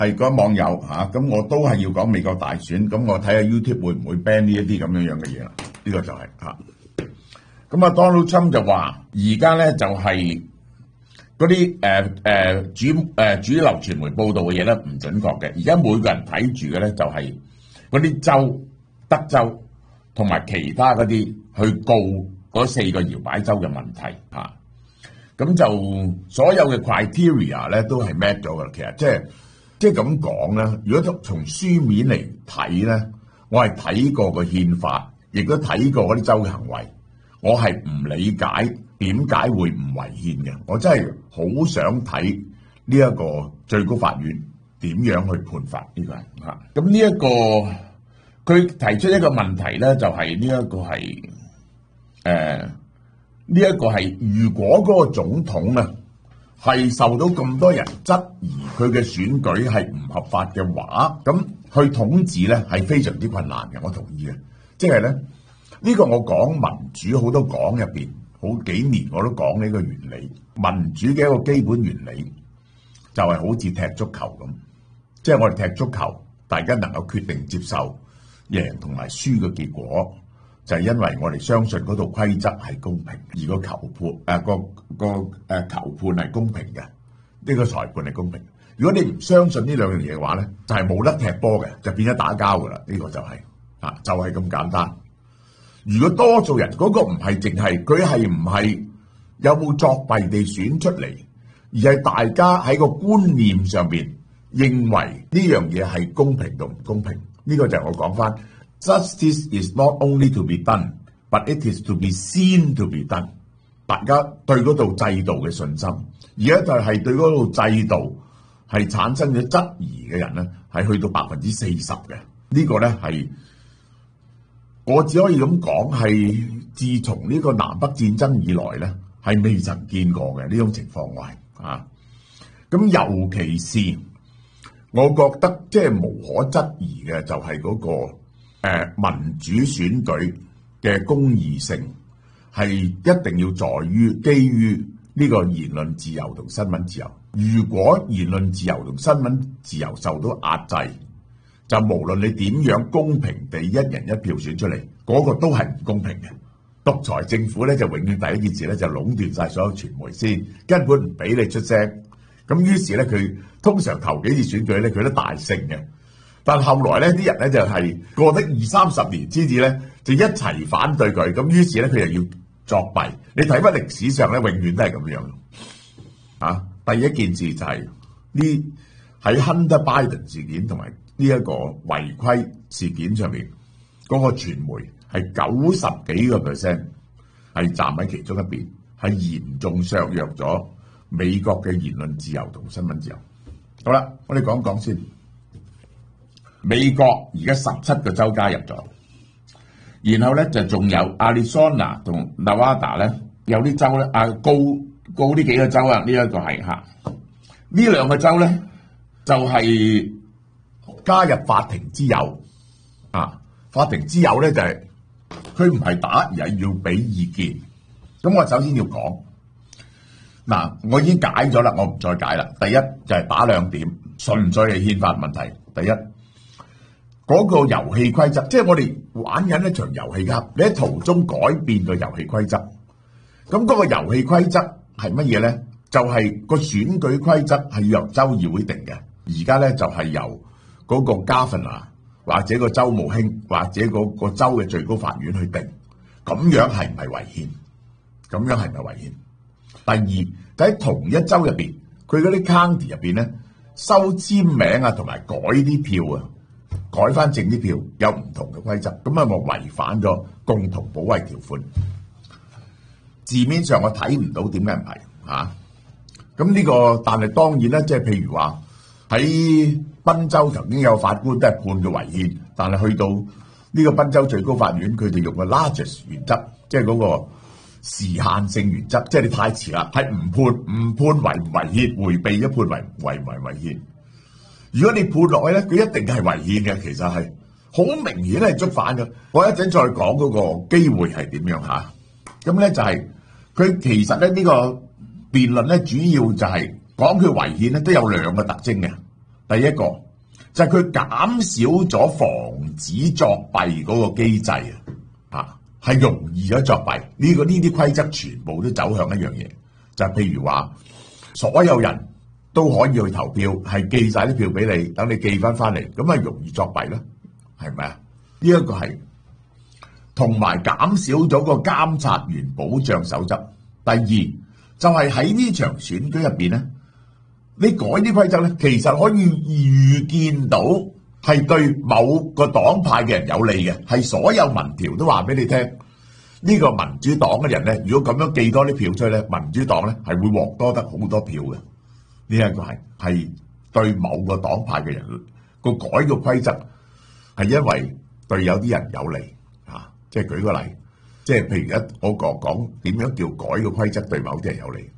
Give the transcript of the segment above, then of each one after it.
係嗰網友嚇，咁我都係要講美國大選，咁我睇下 YouTube 會唔會 ban 呢一啲咁樣嘅嘢啦？呢個就係嚇。咁啊 Donald Trump 就話而家咧就係嗰啲主流傳媒報道嘅嘢咧唔準確嘅，而家每個人睇住嘅咧就係嗰啲州、德州同埋其他嗰啲去告嗰4個搖擺州嘅問題嚇。咁就所有嘅 criteria 咧都係 match 咗噶啦，其實即係咁講咧。如果從書面嚟睇咧，我係睇過個憲法，亦都睇過嗰啲州嘅行為，我係唔理解點解會唔違憲嘅。我真係好想睇呢一個最高法院點樣去判罰呢個人嚇。咁呢一個佢提出一個問題咧，就係呢一個係呢一個係，如果嗰個總統啊係受到咁多人質疑佢嘅選舉係唔合法嘅話，咁去統治咧係非常之困難嘅。我同意嘅，即係咧呢個我講民主好多講入邊好幾年我都講呢個原理，民主嘅一個基本原理就係好似踢足球咁，即係我哋踢足球，大家能夠決定接受贏同埋輸嘅結果。就係因為我哋相信嗰套規則係公平，而個球判球判係公平嘅，呢個裁判係公平。如果你唔相信呢兩樣嘢嘅話咧，就係冇得踢波嘅，就變咗打交噶啦。呢個就係就係咁簡單。如果多數人嗰個唔係淨係佢係唔係有冇作弊地選出嚟，而係大家喺個觀念上邊認為呢樣嘢係公平同唔公平，呢個就係我講翻。Justice is not only to be done, but it is to be seen to be done。大家對嗰套制度嘅信心，而家就係對嗰套制度係產生咗質疑嘅人咧，係去到40%嘅。呢個咧係我只可以咁講，係自從呢個南北戰爭以來咧，係未曾見過嘅呢種情況。我係咁尤其是我覺得即係無可質疑嘅就係嗰個。民主選舉嘅公義性係一定要在於基於呢個言論自由同新聞自由。如果言論自由同新聞自由受到壓制，就無論你點樣公平地一人一票選出嚟，嗰個都係唔公平嘅。獨裁政府咧就永遠第一件事咧就壟斷晒所有傳媒先，根本唔俾你出聲。咁於是咧佢通常頭幾次選舉咧佢都大勝嘅。但後來咧，啲人咧就係過得20-30年先至咧，就一齊反對佢。咁於是咧，佢又要作弊。你睇翻歷史上咧，永遠都係咁樣。第一件事就係呢喺 Hunter Biden 事件同埋呢一個違規事件上面，嗰個傳媒係90幾個%係站喺其中一邊，係嚴重削弱咗美國嘅言論自由同新聞自由。好啦，我哋講講先。美國而家17個州加入咗，然後咧就仲有 Arizona 同 Nevada 咧，有啲州咧告呢幾個州啊，呢一個係呢兩個州咧就係加入法庭之友法庭之友咧就係佢唔係打而係要俾意見。咁我首先要講我已經解咗啦，我唔再解啦。第一就係打2點，純粹係憲法問題。第一。嗰個遊戲規則，即係我哋玩緊一場遊戲㗎。你喺途中改變個遊戲規則，咁嗰個遊戲規則係乜嘢咧？就係個選舉規則係要由州議會定嘅。而家咧就係由嗰個 Governor 或者個州務卿或者嗰個州嘅最高法院去定。咁樣係唔係違憲？咁樣係唔係違憲？第二，喺同一州入邊，佢嗰啲 county 入邊咧收簽名啊，同埋改啲票啊。改翻正啲票有唔同嘅規則，咁啊我違反咗共同保衞條款。字面上我睇唔到點解唔係咁呢個，但係當然咧，即係譬如話喺賓州曾經有法官都係判佢違憲，但係去到呢個賓州最高法院，佢哋用個 largest 原則，即係嗰個時限性原則，即係你太遲啦，係唔判違唔違憲，迴避一判違憲。如果你判落去咧，佢一定係違憲嘅，其實係好明顯係觸犯嘅。我一陣再講嗰個機會係點樣嚇。咁咧就係佢其實咧呢個辯論咧主要就係講佢違憲咧都有2個特徵嘅。 第一個就係佢減少咗防止作弊嗰個機制係容易咗作弊。呢啲規則全部都走向一樣嘢，就係譬如話所有人都可以去投票，係寄晒啲票俾你，等你寄翻嚟，咁咪容易作弊咯，係咪啊？呢一個係同埋減少咗個監察員保障守則。第二就係喺呢場選舉入邊咧，你改啲規則咧，其實可以預見到係對某個黨派嘅人有利嘅，係所有民調都話俾你聽，呢個民主黨嘅人咧，如果咁樣寄多啲票出去咧，民主黨咧係會獲多得好多票嘅。呢一個係對某個黨派嘅人個改個規則係因為對有啲人有利即係舉個例，即係譬如而家我講點樣叫改個規則對某啲人有利，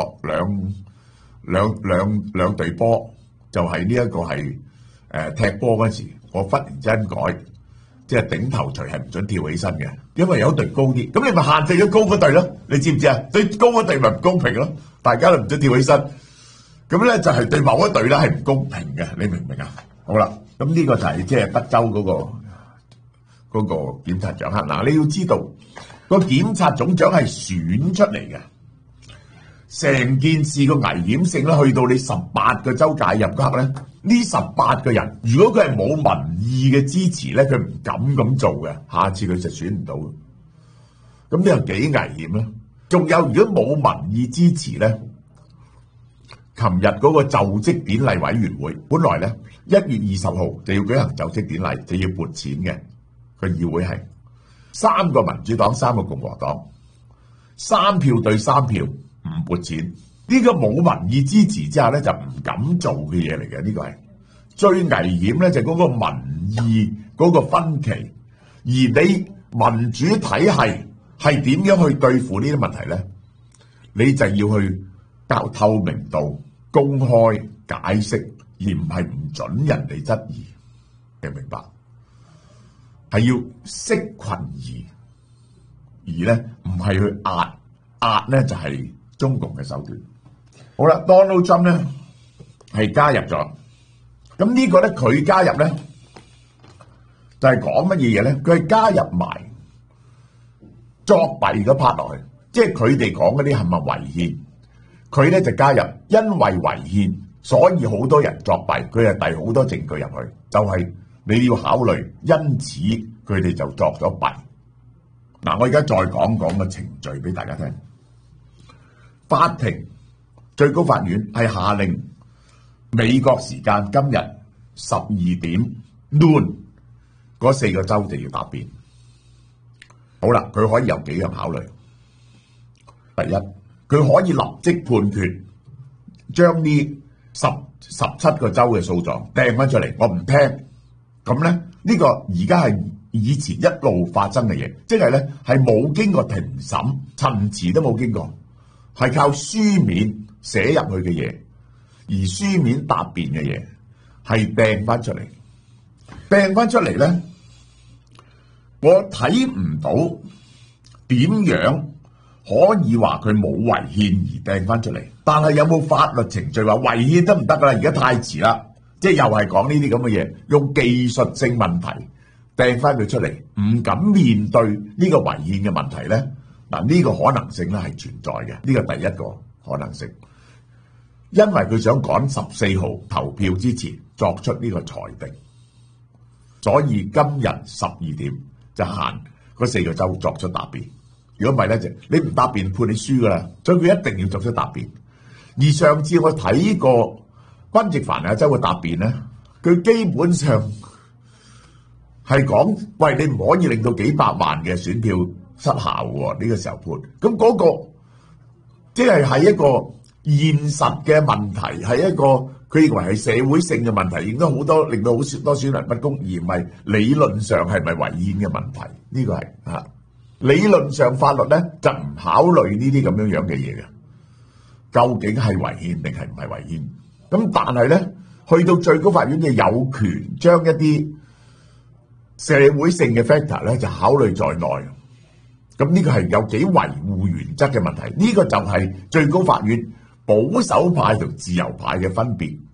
兩隊波就係呢一個係踢波嗰時，我忽然之間改，即係頂頭錘係唔准跳起身嘅，因為有一隊高啲，咁你咪限制咗高嗰隊咯，你知唔知啊？對高嗰隊咪唔公平咯，大家都唔准跳起身。咁咧就係對某一隊咧係唔公平嘅，你明唔明啊？好啦，咁呢個就係即係德州嗰個檢察長嗱，你要知道個檢察總長係選出嚟嘅，成件事個危險性咧去到你18個州介入嗰刻咧，呢18個人如果佢係冇民意嘅支持咧，佢唔敢咁做嘅，下次佢就選唔到。咁呢個幾危險咧？仲有如果冇民意支持咧？琴日嗰個就職典禮委員會，本來咧1月20號就要舉行就職典禮，就要撥錢嘅。個議會係3個民主黨，3個共和黨，3票對3票唔撥錢。呢個冇民意支持之下咧，就唔敢做嘅嘢嚟嘅。呢個係最危險咧，就係嗰個民意嗰個分歧。而你民主體系係點樣去對付呢啲問題咧？你就要去較透明度、公開解釋，而唔係唔准人哋質疑。你明白？係要釋群而咧唔係去壓咧，就係中共嘅手段。好啦 ，Donald Trump 咧係加入咗，咁呢個咧佢加入咧就係講乜嘢嘢咧？佢係加入埋作弊嗰 part 落去，即係佢哋講嗰啲係咪違憲？佢咧就加入，因為違憲，所以好多人作弊，佢係遞好多證據入去，就係你要考慮，因此佢哋就作咗弊。嗱，我而家再講講個程序俾大家聽。法庭最高法院係下令美國時間今日12點 noon 嗰4個州就要答辯。好啦，佢可以有幾樣考慮。第一，佢可以立即判決，將呢17個州嘅訴狀掟翻出嚟，我唔聽。咁咧呢個而家係以前一路發生嘅嘢，即係咧係冇經過庭審，陳詞都冇經過，係靠書面寫入去嘅嘢，而書面答辯嘅嘢係掟翻出嚟。掟翻出嚟咧，我睇唔到點樣可以話佢冇違憲而掟翻出嚟，但係有冇法律程序話違憲得唔得㗎啦？而家太遲啦，即係又係講呢啲咁嘅嘢，用技術性問題掟翻佢出嚟，唔敢面對呢個違憲嘅問題咧。嗱，呢個可能性咧係存在嘅，呢個第一個可能性，因為佢想趕14號投票之前作出呢個裁定，所以今日12點就限嗰4個州作出答辯。如果唔係咧，就你唔答辯判你輸噶啦，所以佢一定要作出答辯。而上次我睇過賓夕凡尼亞州嘅答辯咧，佢基本上係講，喂，你唔可以令到幾百萬嘅選票失效喎，呢個時候判。咁嗰個即係一個現實嘅問題，係一個佢認為係社會性嘅問題，亦都好多令到好多選民不公，而唔係理論上係咪違憲嘅問題。呢個係嚇。理論上法律咧就唔考慮呢啲咁樣嘅嘢嘅，究竟係違憲定係唔係違憲？咁但係咧，去到最高法院嘅有權將一啲社會性嘅 factor 咧就考慮在內。咁呢個係有幾維護原則嘅問題。呢個就係最高法院保守派同自由派嘅分別。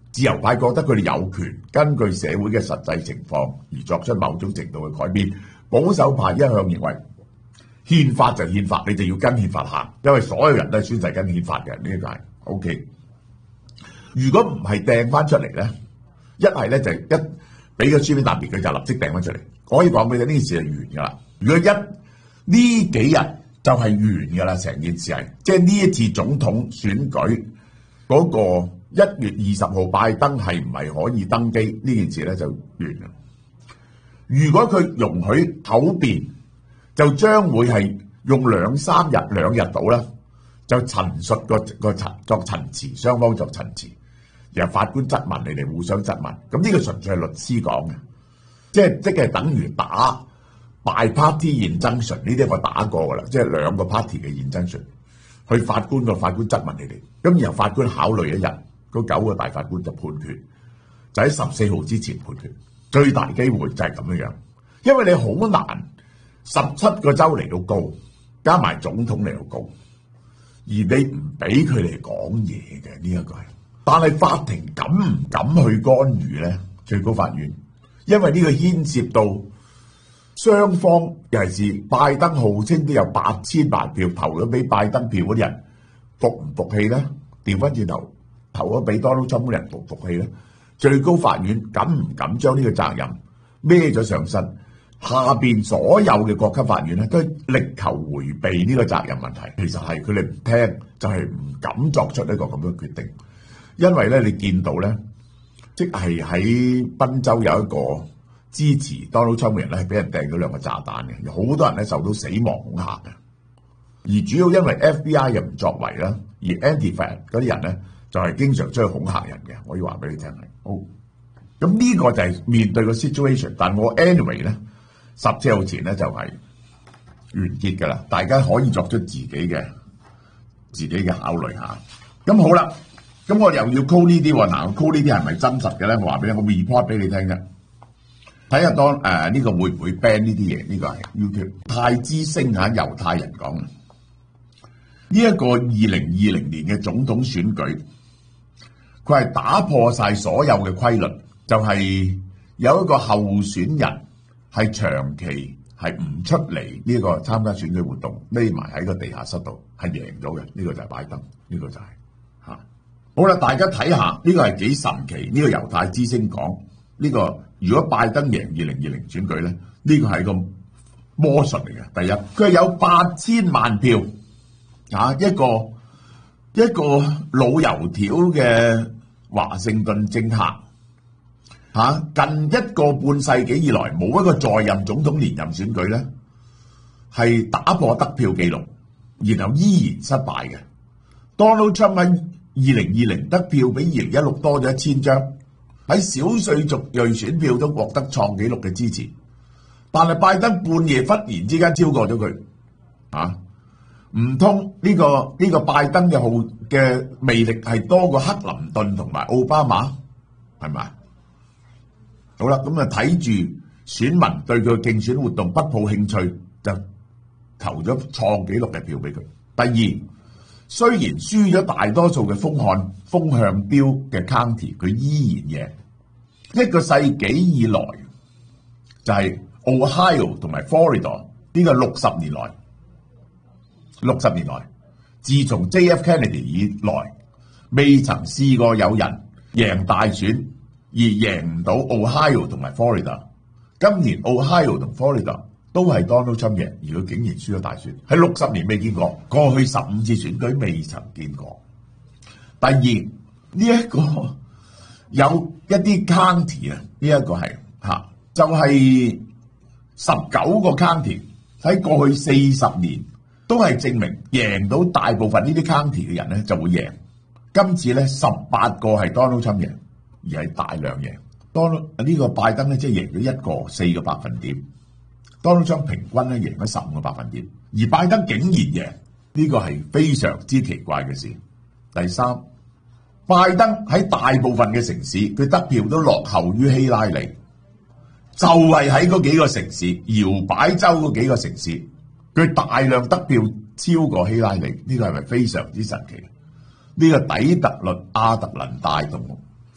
自由派覺得佢哋有權根據社會嘅實際情況而作出某種程度嘅改變。保守派一向認為憲法就憲法，你就要跟憲法行，因為所有人都係宣誓跟憲法嘅，呢個係 OK。如果唔係掟翻出嚟咧，一係咧就一俾個書面答辯，佢就立即掟翻出嚟。我可以講俾你，呢件事係完㗎啦。如果呢幾日就係完㗎啦，成件事係即係呢一次總統選舉嗰個1月20號拜登係唔係可以登基呢件事咧就完啦。如果佢容許口辯，就將會係用2、3日到啦，就陳述作陳詞，雙方作陳詞，然後法官質問你哋互相質問。咁呢個純粹係律師講嘅，即係等於打 bi-party injunction 呢啲我打過噶啦，即係2個 party 嘅 injunction，去法官質問你哋，咁然後法官考慮一日，嗰9個大法官就判決，就喺14號之前判決，最大機會就係咁樣，因為你好難17個州嚟到告，加埋總統嚟到告，而你唔俾佢哋講嘢嘅呢一個係，但係法庭敢唔敢去干預咧？最高法院，因為呢個牽涉到雙方，尤其是拜登號稱都有8000萬票投咗俾拜登票嗰啲人，服唔服氣咧？調翻轉頭投咗俾 Donald Trump 嗰啲人服唔服氣咧？最高法院敢唔敢將呢個責任孭咗上身？下邊所有嘅國級法院咧，都力求迴避呢個責任問題。其實係佢哋唔聽，就係唔敢作出一個咁嘅決定。因為咧，你見到咧，即係喺賓州有一個支持 Donald Trump 嘅人咧，係俾人掟咗2個炸彈嘅，有好多人咧受到死亡恐嚇嘅。而主要因為 FBI 又唔作為啦，而 Antifa 嗰啲人咧就係經常出去恐嚇人嘅。我要話俾你聽係好。咁呢個就係面對個 situation， 但我 anyway 咧。17號前咧就係完結㗎啦，大家可以作出自己嘅考慮下。咁好啦，咁我又要 call 呢啲喎，嗱 call 呢啲係咪真實嘅咧？我話俾你，我 report 俾你聽啫。睇下當呢個會唔會 ban 呢啲嘢？呢個係 YouTube 太之星嚇猶太人講呢一個2020年嘅總統選舉，佢係打破晒所有嘅規律，就係有一個候選人。係長期係唔出嚟呢個參加選舉活動，匿埋喺個地下室度，係贏咗嘅。呢個就係拜登，呢個就係嚇。好啦，大家睇下呢個係幾神奇？呢個猶太之星講呢個，如果拜登贏2020選舉咧，呢個係個魔術嚟嘅。第一，佢係有8000萬票嚇，一個老油條嘅華盛頓政客。近1個半世紀以來，冇一個在任總統連任選舉咧，係打破得票記錄，然後依然失敗嘅。Donald Trump 喺2020得票比2016多咗1000張，喺少數族裔選票都獲得創紀錄嘅支持。但係拜登半夜忽然之間超過咗佢，唔通呢個拜登嘅魅力係多過克林頓同埋奧巴馬，係咪？好啦，咁啊睇住選民對佢嘅競選活動不抱興趣，就投咗創紀錄嘅票俾佢。第二，雖然輸咗大多數嘅風向標嘅 county， 佢依然贏。1個世紀以來，就係 Ohio 同埋 Florida 呢個60年來，自從 JF Kennedy 以來，未曾試過有人贏大選而贏唔到 Ohio 同埋 Florida， 今年 Ohio 同 Florida 都係 Donald Trump 贏，而佢竟然輸咗大選，喺60年未見過，過去15次選舉未曾見過。第二，呢一個有一啲 county 啊，呢一個係就係19個 county 喺過去40年都係證明贏到大部分呢啲 county 嘅人咧就會贏。今次咧18個係 Donald Trump 贏。而係大量贏，Donald 呢個拜登咧即係贏咗4個百分點，Donald Trump 平均咧贏咗15個百分點，而拜登竟然贏，呢個係非常之奇怪嘅事。第三，拜登喺大部分嘅城市，佢得票都落後於希拉里，就係喺嗰幾個城市，搖擺州嗰幾個城市，佢大量得票超過希拉里，呢個係咪非常之神奇？呢個底特律、亞特蘭大同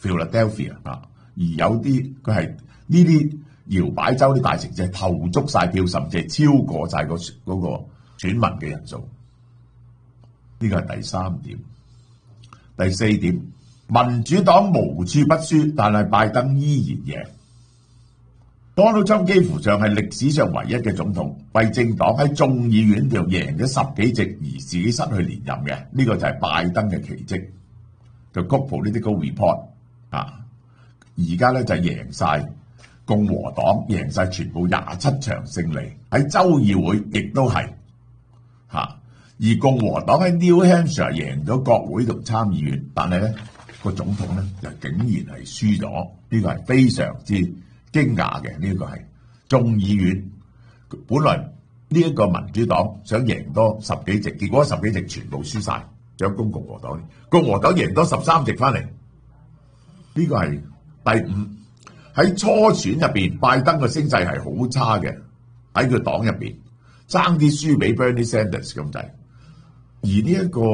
Philadelphia 啊，而有啲佢係呢啲搖擺州啲大城市係投足晒票，甚至係超過晒嗰個選民嘅人數。呢個係第3點。第4點，民主黨無處不輸，但係拜登依然贏。Donald Trump 幾乎上係歷史上唯一嘅總統，為政黨喺眾議院度贏咗10幾席而自己失去連任嘅，呢個就係拜登嘅奇蹟。就 Political Report 啊，而家咧就贏晒共和黨，贏晒全部27場勝利，喺州議會亦都係嚇。而共和黨喺 New Hampshire 贏咗國會同參議院，但係咧個總統咧就竟然係輸咗，呢個係非常之驚訝嘅。呢個係眾議院本來呢一個民主黨想贏多10幾席，結果10幾席全部輸晒，想攻共和黨，共和黨贏多13席翻嚟。呢個係第5。喺初選入邊，拜登嘅聲勢係好差嘅，喺佢黨入邊爭啲輸俾 Bernie Sanders 咁滯。而呢一個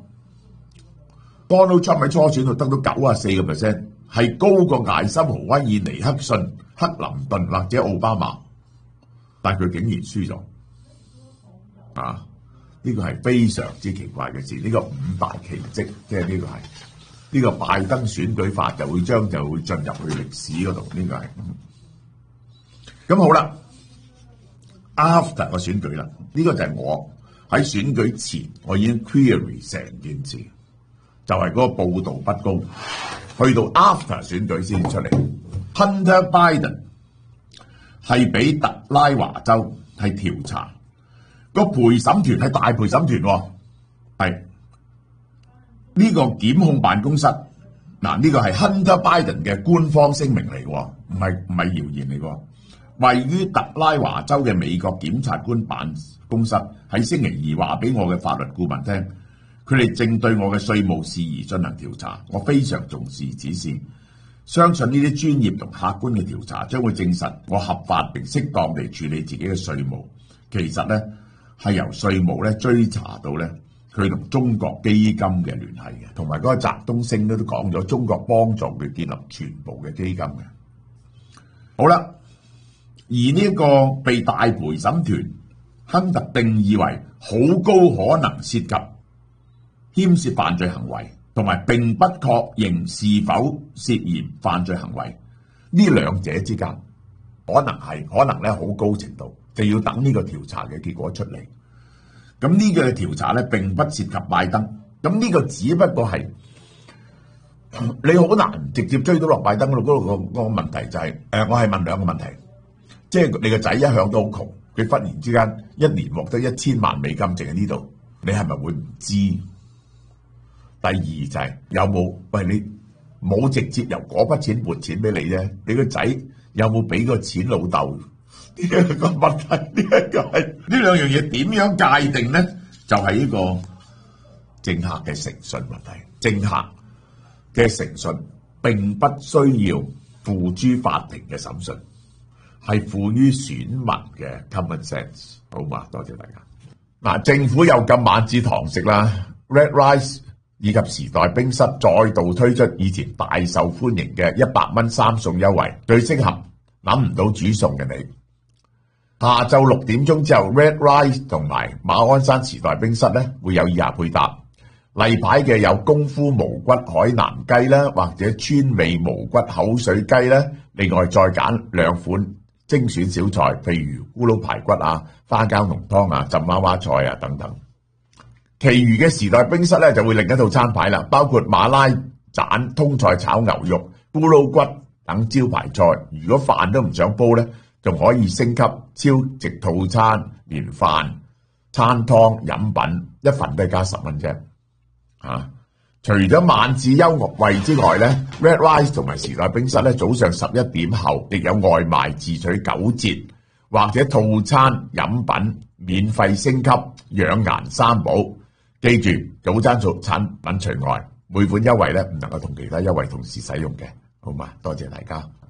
Donald Trump 喺初選度得到94%，係高過艾森豪威爾、尼克遜、克林頓或者奧巴馬，但佢竟然輸咗。啊！呢個係非常之奇怪嘅事，呢個5大奇蹟，即係呢個係呢個拜登選舉法就會進入去歷史嗰度，呢個係咁好啦。After 個選舉啦，呢個就係我喺選舉前我已經 query 成件事，就係嗰個報導不公，去到 After 選舉先出嚟。Hunter Biden 係俾特拉華州係調查。個陪審團係大陪審團喎，係呢個檢控辦公室嗱，呢個係 Hunter Biden 嘅官方聲明嚟喎，唔係謠言嚟喎。位於特拉華州嘅美國檢察官辦公室喺星期2話俾我嘅法律顧問聽，佢哋正對我嘅稅務事宜進行調查，我非常重視指示，相信呢啲專業同客觀嘅調查將會證實我合法並適當地處理自己嘅稅務。其實呢，係由稅務咧追查到咧，佢同中國基金嘅聯繫嘅，同埋嗰個翟東升都講咗，中國幫助佢建立全部嘅基金嘅。好啦，而呢一個被大陪審團亨特定義為好高可能涉及牽涉犯罪行為，同埋並不確認是否涉嫌犯罪行為，呢兩者之間可能咧好高程度。就要等呢個調查嘅結果出嚟。咁呢個調查咧並不涉及拜登，咁呢個只不過係你好難直接追到落拜登嗰度。嗰個問題就係我係問兩個問題，即係你個仔一向都好窮，佢忽然之間一年獲得1000萬美金，淨係呢度，你係咪會唔知？第二就係有冇你冇直接由嗰筆錢撥錢俾你啫，你個仔有冇俾個錢老豆？呢一個問題，呢兩樣嘢點樣界定呢？就係呢個政客嘅誠信問題。政客嘅誠信並不需要付諸法庭嘅審訊，係付於選民嘅 common sense。好嘛，多謝大家。嗱，政府又禁晚市堂食啦 ，Red Rice 以及時代冰室再度推出以前大受歡迎嘅100蚊3餸優惠，最適合諗唔到煮餸嘅你。下晝6點鐘之後 ，Red Rice 同埋馬鞍山時代冰室咧會有以下配搭。例牌嘅有功夫無骨海南雞啦，或者川味無骨口水雞啦。另外再揀2款精選小菜，譬如咕嚕排骨啊、花膠濃湯啊、浸娃娃菜啊等等。其餘嘅時代冰室咧就會另一套餐牌啦，包括馬拉盞、通菜炒牛肉、咕嚕骨等招牌菜。如果飯都唔想煲咧，仲可以升級超值套餐，連飯、餐湯、飲品一份都係加10蚊啫。除咗晚市優惠之外咧 ，Red Rice 同埋時代冰室咧早上11點後亦有外賣自取9折，或者套餐飲品免費升級，養顏3寶。記住，早餐產品除外，每款優惠咧唔能夠同其他優惠同時使用嘅，好嘛？多謝大家。